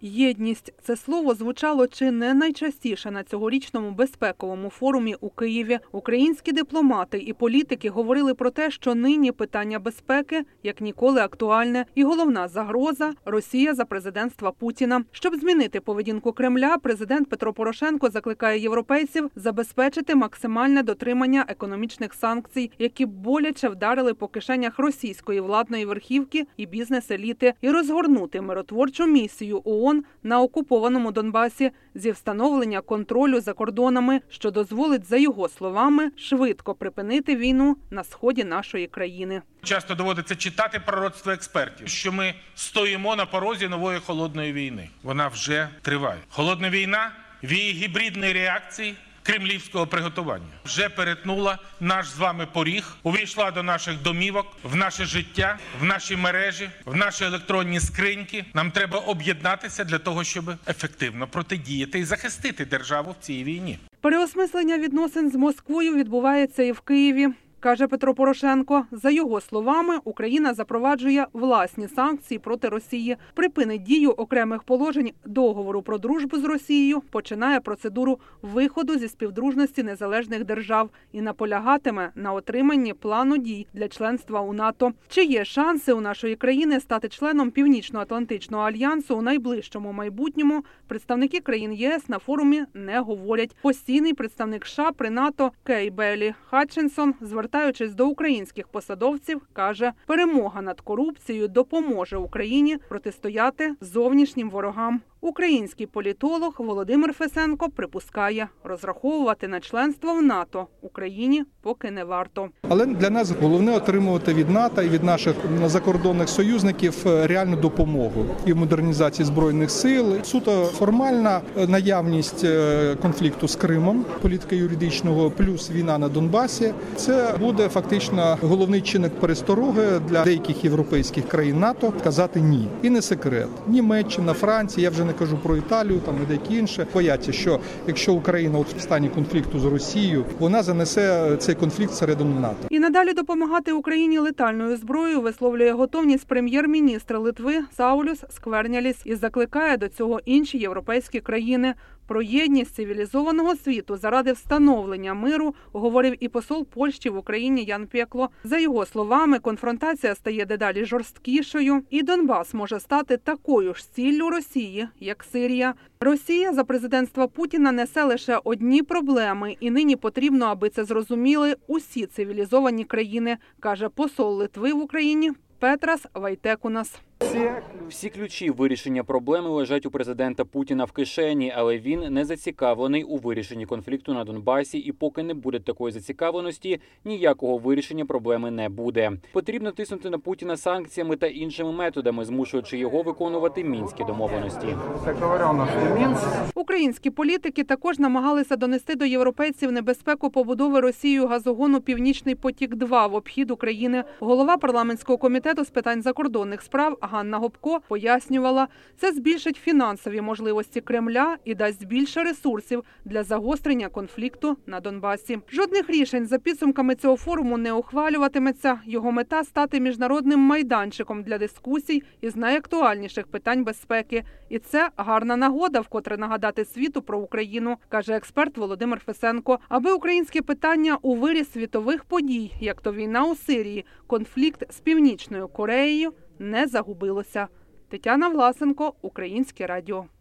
Єдність – це слово звучало чи не найчастіше на цьогорічному безпековому форумі у Києві. Українські дипломати і політики говорили про те, що нині питання безпеки як ніколи актуальне. І головна загроза – Росія за президентства Путіна. Щоб змінити поведінку Кремля, президент Петро Порошенко закликає європейців забезпечити максимальне дотримання економічних санкцій, які боляче вдарили по кишенях російської владної верхівки і бізнес-еліти, і розгорнути миротворчу місію ООН на окупованому Донбасі зі встановлення контролю за кордонами, що дозволить, за його словами, швидко припинити війну на сході нашої країни. Часто доводиться читати пророцтва експертів, що ми стоїмо на порозі нової холодної війни. Вона вже триває. Холодна війна в її гібридній реакції кремлівського приготування вже перетнула наш з вами поріг, увійшла до наших домівок, в наше життя, в наші мережі, в наші електронні скриньки. Нам треба об'єднатися для того, щоб ефективно протидіяти і захистити державу в цій війні. Переосмислення відносин з Москвою відбувається і в Києві, каже Петро Порошенко. За його словами, Україна запроваджує власні санкції проти Росії, припинить дію окремих положень договору про дружбу з Росією, починає процедуру виходу зі співдружності незалежних держав і наполягатиме на отриманні плану дій для членства у НАТО. Чи є шанси у нашої країни стати членом Північно-Атлантичного альянсу у найближчому майбутньому, представники країн ЄС на форумі не говорять. Постійний представник США при НАТО Кей Белі Хатчинсон, звертаючись до українських посадовців, каже, перемога над корупцією допоможе Україні протистояти зовнішнім ворогам. Український політолог Володимир Фесенко припускає, розраховувати на членство в НАТО Україні поки не варто. Але для нас головне отримувати від НАТО і від наших закордонних союзників реальну допомогу і в модернізації Збройних сил. Суто формальна наявність конфлікту з Кримом, політика юридичного, плюс війна на Донбасі – це буде фактично головний чинник перестороги для деяких європейських країн НАТО казати «ні». І не секрет. Німеччина, Франція, я вже не кажу про Італію, там і деякі інші, бояться, що якщо Україна в стані конфлікту з Росією, вона занесе цей конфлікт всередину НАТО. І надалі допомагати Україні летальною зброєю висловлює готовність прем'єр-міністр Литви Саулюс Скверняліс і закликає до цього інші європейські країни. Про єдність цивілізованого світу заради встановлення миру говорив і посол Польщі в Україні Ян Пекло. За його словами, конфронтація стає дедалі жорсткішою, і Донбас може стати такою ж ціллю Росії, як Сирія. Росія за президентства Путіна несе лише одні проблеми, і нині потрібно, аби це зрозуміли усі цивілізовані країни, каже посол Литви в Україні Петрас Вайтекунас. Всі ключі вирішення проблеми лежать у президента Путіна в кишені, але він не зацікавлений у вирішенні конфлікту на Донбасі, і поки не буде такої зацікавленості, ніякого вирішення проблеми не буде. Потрібно тиснути на Путіна санкціями та іншими методами, змушуючи його виконувати мінські домовленості. Українські політики також намагалися донести до європейців небезпеку побудови Росією газогону «Північний потік-2» в обхід України. Голова парламентського комітету з питань закордонних справ Ганна Гопко пояснювала, це збільшить фінансові можливості Кремля і дасть більше ресурсів для загострення конфлікту на Донбасі. Жодних рішень за підсумками цього форуму не ухвалюватиметься. Його мета – стати міжнародним майданчиком для дискусій із найактуальніших питань безпеки. І це гарна нагода вкотре нагадати світу про Україну, каже експерт Володимир Фесенко. Аби українське питання у вирі світових подій, як то війна у Сирії, конфлікт з Північною Кореєю, не загубилося. Тетяна Власенко, Українське радіо.